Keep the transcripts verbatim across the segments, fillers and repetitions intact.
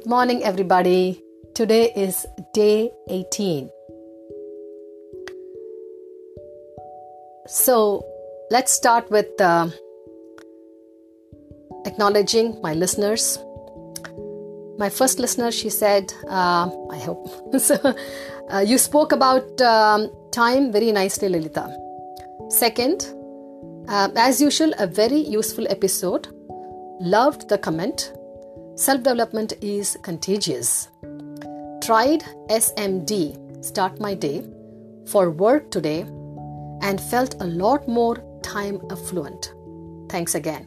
Good morning, everybody. Today is day eighteen. So let's start with uh, acknowledging my listeners. My first listener, she said, uh, I hope, so, uh, you spoke about um, time very nicely, Lilita. Second, uh, as usual, a very useful episode. Loved the comment. Self-development is contagious. Tried S M D, start my day, for work today and felt a lot more time affluent. Thanks again.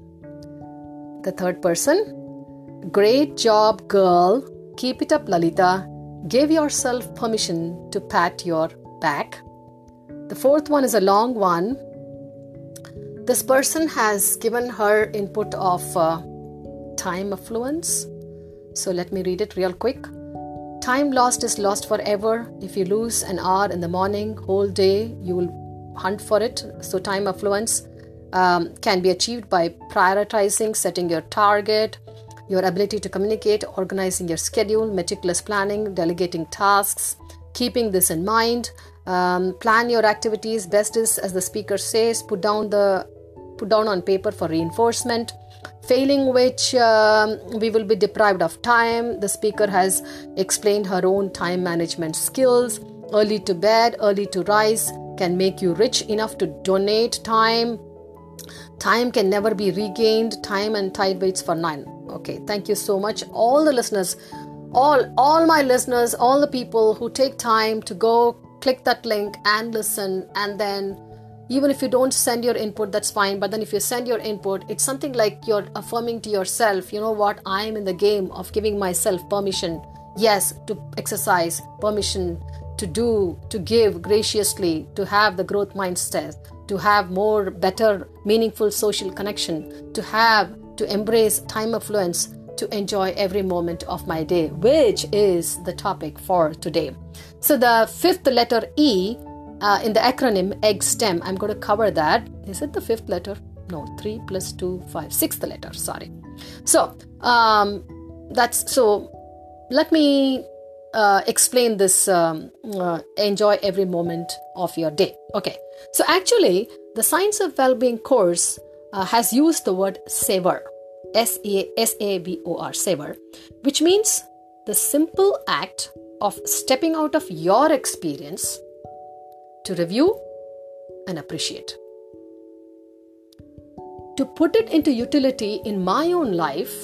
The third person, great job, girl. Keep it up, Lalita. Give yourself permission to pat your back. The fourth one is a long one. This person has given her input of uh, time affluence. So let me read it real quick. Time lost is lost forever. If you lose an hour in the morning, whole day, you will hunt for it. So time affluence um, can be achieved by prioritizing, setting your target, your ability to communicate, organizing your schedule, meticulous planning, delegating tasks, keeping this in mind. Um, plan your activities. Best is, as the speaker says, put down the put down on paper for reinforcement. Failing which um, we will be deprived of time. The speaker has explained her own time management skills. Early to bed, early to rise can make you rich enough to donate time. Time can never be regained. Time and tide waits for none. Okay, thank you so much. All the listeners, all, all my listeners, all the people who take time to go click that link and listen, and then even if you don't send your input, that's fine. But then if you send your input, it's something like you're affirming to yourself, you know what, I'm in the game of giving myself permission. Yes, to exercise, permission to do, to give graciously, to have the growth mindset, to have more, better, meaningful social connection, to have, to embrace time affluence, to enjoy every moment of my day, which is the topic for today. So the fifth letter E, Uh, in the acronym E G STEM, I'm going to cover that. Is it the fifth letter? No, three plus two, five, sixth letter, sorry. So, um, that's, so let me uh, explain this, um, uh, enjoy every moment of your day. Okay. So actually, the Science of Wellbeing course uh, has used the word savor, S A V O R, savor, which means the simple act of stepping out of your experience to review and appreciate. To put it into utility in my own life,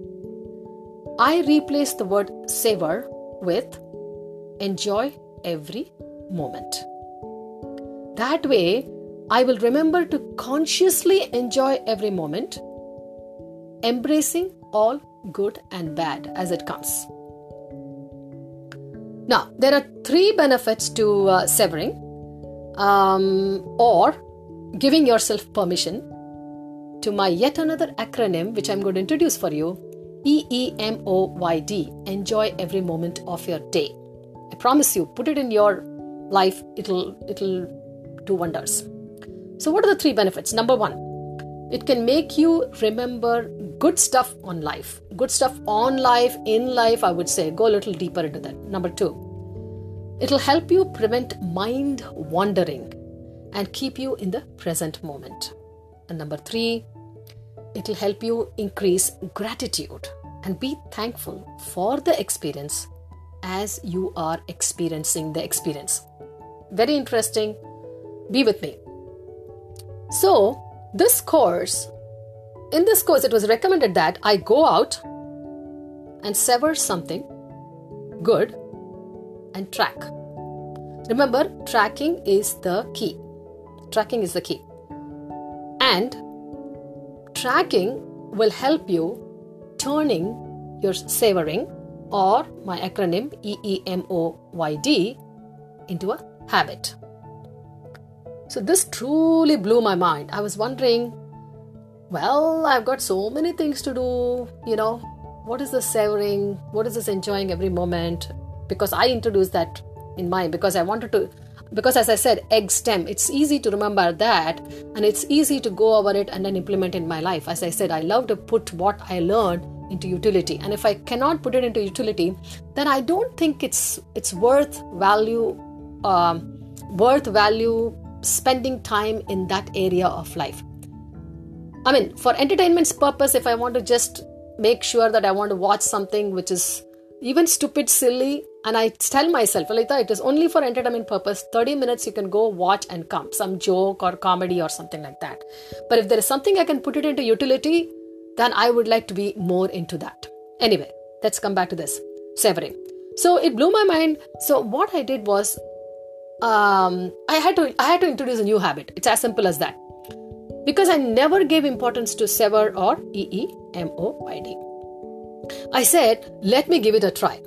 I replace the word savor with enjoy every moment. That way, I will remember to consciously enjoy every moment, embracing all good and bad as it comes. Now, there are three benefits to uh, savoring. Um, or giving yourself permission to my yet another acronym, which I'm going to introduce for you, E E M O Y D, enjoy every moment of your day. I promise you, put it in your life, it'll, it'll do wonders. So what are the three benefits? Number one, it can make you remember good stuff on life. Good stuff on life, in life, I would say. Go a little deeper into that. Number two, it'll help you prevent mind wandering and keep you in the present moment. And number three, it'll help you increase gratitude and be thankful for the experience as you are experiencing the experience. Very interesting. Be with me. So, this course, in this course, it was recommended that I go out and savor something good and track. Remember, tracking is the key. Tracking is the key. And tracking will help you turning your savoring, or my acronym E E M O Y D, into a habit. So this truly blew my mind. I was wondering, well, I've got so many things to do, you know, what is this savoring? What is this enjoying every moment? Because I introduced that in mind, because I wanted to, because as I said, egg stem, it's easy to remember that, and it's easy to go over it and then implement in my life. As I said, I love to put what I learned into utility, and if I cannot put it into utility, then I don't think it's it's worth value um, worth value spending time in that area of life. I mean, for entertainment's purpose, if I want to just make sure that I want to watch something which is even stupid, silly, and I tell myself, Lalitha, it is only for entertainment purpose, thirty minutes you can go watch and come, some joke or comedy or something like that. But if there is something I can put it into utility, then I would like to be more into that. Anyway, let's come back to this, savoring. So it blew my mind. So what I did was, um, I had to I had to introduce a new habit. It's as simple as that. Because I never gave importance to savor or E E M O Y D. I said, let me give it a try.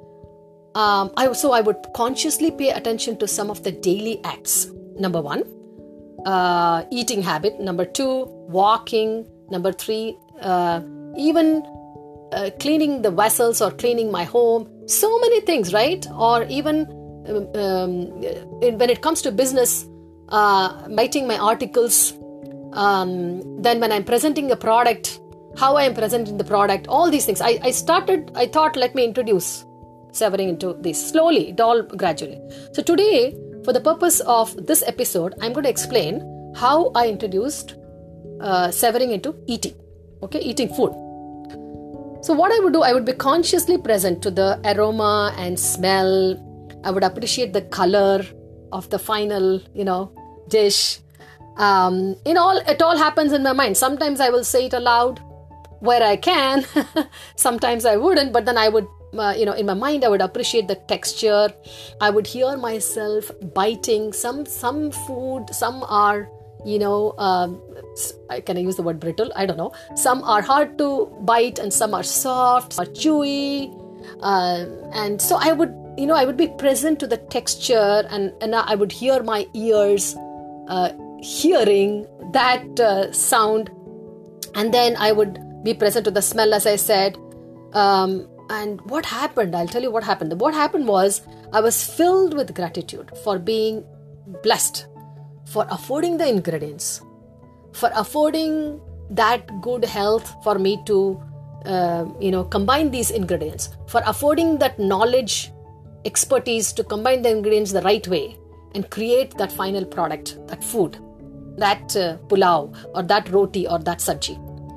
Um, I, so I would consciously pay attention to some of the daily acts. Number one, uh, eating habit. Number two, walking. Number three, uh, even uh, cleaning the vessels or cleaning my home. So many things, right? Or even um, um, when it comes to business, uh, writing my articles. Um, then when I'm presenting a product, how I am presenting the product, all these things. I, I started, I thought, let me introduce savoring into this slowly, it all gradually. So today, for the purpose of this episode, I'm going to explain how I introduced uh, savoring into eating, okay, eating food. So what I would do, I would be consciously present to the aroma and smell. I would appreciate the color of the final, you know, dish. Um, in all, it all happens in my mind. Sometimes I will say it aloud where I can. Sometimes I wouldn't, but then I would, uh, you know, in my mind, I would appreciate the texture. I would hear myself biting. Some, some food, some are, you know, um, can I use the word brittle? I don't know. Some are hard to bite and some are soft or chewy. Uh, and so I would, you know, I would be present to the texture, and, and I would hear my ears uh, hearing that uh, sound, and then I would be present to the smell, as I said. Um, and what happened, I'll tell you what happened. What happened was I was filled with gratitude for being blessed, for affording the ingredients, for affording that good health for me to, uh, you know, combine these ingredients, for affording that knowledge, expertise to combine the ingredients the right way and create that final product, that food, that uh, pulao or that roti or that sabji.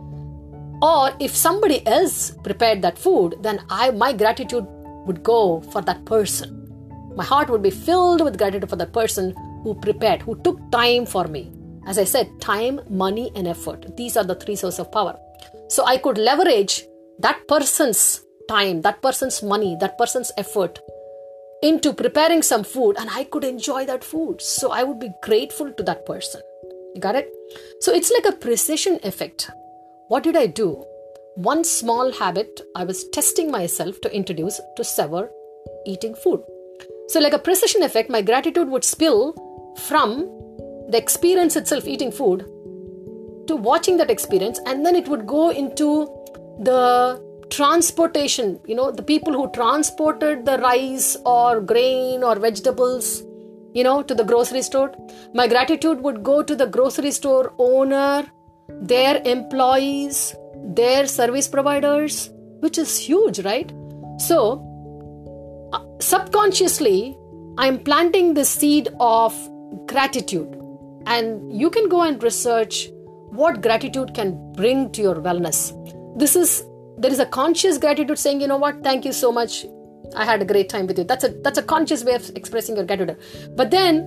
Or if somebody else prepared that food, then I my gratitude would go for that person. My heart would be filled with gratitude for that person who prepared, who took time for me. As I said, time, money, and effort. These are the three sources of power. So I could leverage that person's time, that person's money, that person's effort into preparing some food, and I could enjoy that food. So I would be grateful to that person. You got it? So it's like a precision effect. What did I do? One small habit I was testing myself to introduce to savor eating food. So like a precision effect, my gratitude would spill from the experience itself, eating food, to watching that experience, and then it would go into the transportation, you know, the people who transported the rice or grain or vegetables, you know, to the grocery store. My gratitude would go to the grocery store owner, their employees, their service providers, which is huge, right? So, uh, subconsciously, I'm planting the seed of gratitude. And you can go and research what gratitude can bring to your wellness. This is, there is a conscious gratitude saying, you know what, thank you so much. I had a great time with you. That's a, that's a conscious way of expressing your gratitude. But then,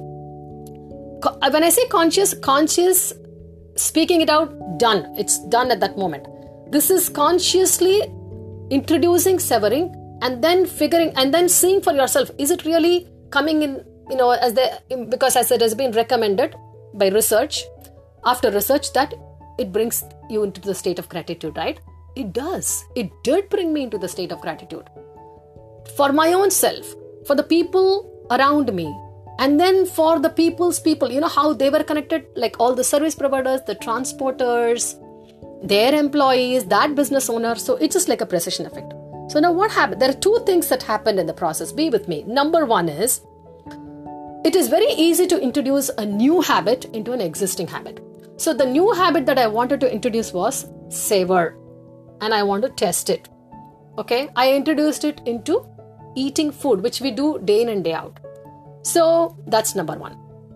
when I say conscious, conscious, speaking it out, done. It's done at that moment. This is consciously introducing savoring and then figuring and then seeing for yourself, is it really coming in, you know, as the, because as it has been recommended by research, after research, that it brings you into the state of gratitude, right? It does. It did bring me into the state of gratitude. For my own self, for the people around me, and then for the people's people, you know how they were connected, like all the service providers, the transporters, their employees, that business owner. So it's just like a precision effect. So now what happened? There are two things that happened in the process. Be with me. Number one is, it is very easy to introduce a new habit into an existing habit. So the new habit that I wanted to introduce was savor, and I want to test it. Okay, I introduced it into eating food, which we do day in and day out. So that's number one.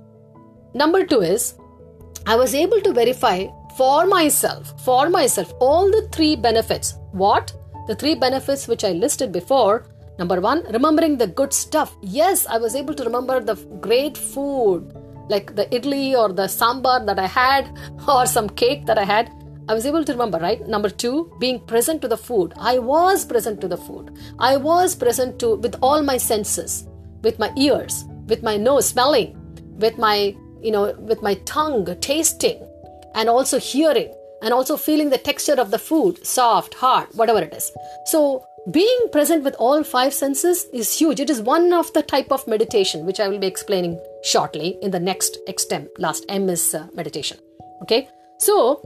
Number two is I was able to verify for myself, for myself, all the three benefits. What? The three benefits which I listed before. Number one, remembering the good stuff. Yes, I was able to remember the great food, like the idli or the sambar that I had, or some cake that I had. I was able to remember, right? Number two, being present to the food. I was present to the food. I was present to with all my senses, with my ears, with my nose smelling, with my, you know, with my tongue tasting, and also hearing, and also feeling the texture of the food, soft, hard, whatever it is. So being present with all five senses is huge. It is one of the type of meditation, which I will be explaining shortly in the next X T E M. Last M is uh, meditation. Okay. So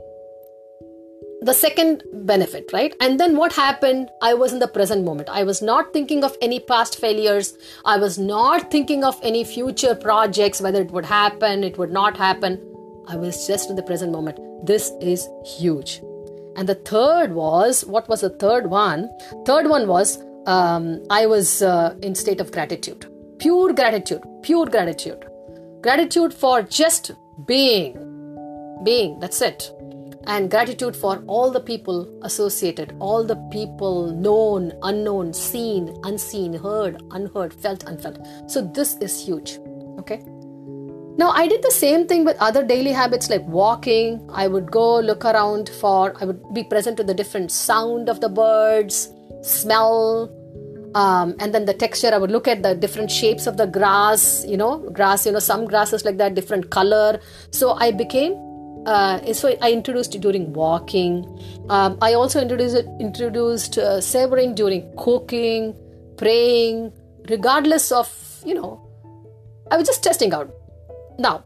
the second benefit, right? And then what happened? I was in the present moment. I was not thinking of any past failures. I was not thinking of any future projects, whether it would happen, it would not happen. I was just in the present moment. This is huge. And the third was, what was the third one? Third one was, um, I was uh, in state of gratitude. Pure gratitude, pure gratitude. Gratitude for just being, being, that's it. And gratitude for all the people associated, all the people known, unknown, seen, unseen, heard, unheard, felt, unfelt. So this is huge. Okay. Now, I did the same thing with other daily habits like walking. I would go look around for, I would be present to the different sound of the birds, smell, um, and then the texture. I would look at the different shapes of the grass, you know, grass, you know, some grasses like that, different color. So I became, uh, so I introduced it during walking. Um, I also introduced it, introduced uh, savoring during cooking, praying, regardless of, you know, I was just testing out. Now,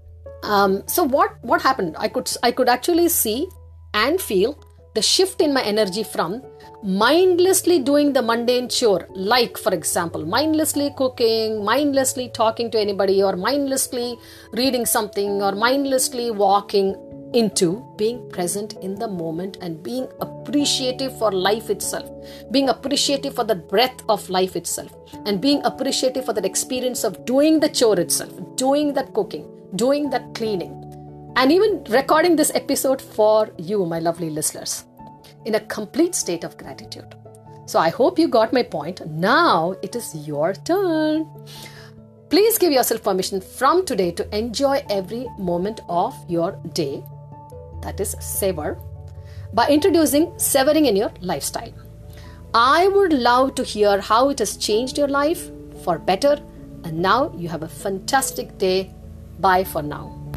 um, so what, what happened? I could, I could actually see and feel the shift in my energy from mindlessly doing the mundane chore, like, for example, mindlessly cooking, mindlessly talking to anybody, or mindlessly reading something, or mindlessly walking, into being present in the moment and being appreciative for life itself, being appreciative for the breath of life itself, and being appreciative for that experience of doing the chore itself, doing that cooking, doing that cleaning, and even recording this episode for you, my lovely listeners, in a complete state of gratitude. So I hope you got my point. Now it is your turn. Please give yourself permission from today to enjoy every moment of your day. That is savor, by introducing savoring in your lifestyle. I would love to hear how it has changed your life for better. And now you have a fantastic day. Bye for now.